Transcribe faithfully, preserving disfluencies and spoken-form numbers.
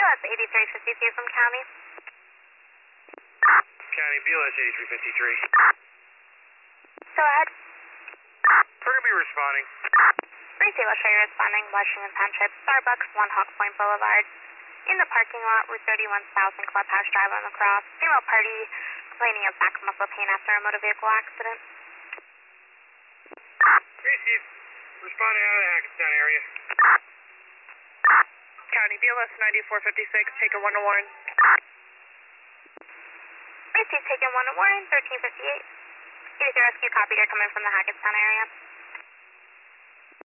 S eighty-three fifty-three from County. County, B L S eighty-three fifty-three. Go ahead. Burgundy responding. Briefly, will show you responding Washington Township, Starbucks, One Hawk Point Boulevard. In the parking lot, Route thirty-one South and Clubhouse Drive on the cross. Female party complaining of back muscle pain after a motor vehicle accident. Receive. Responding out of the Hackettstown area. County, B L S ninety-four fifty-six, taken one to Warren. Receive taken one to Warren, thirteen fifty-eight. eighty-three Rescue, copy, you're coming from the Hackettstown area.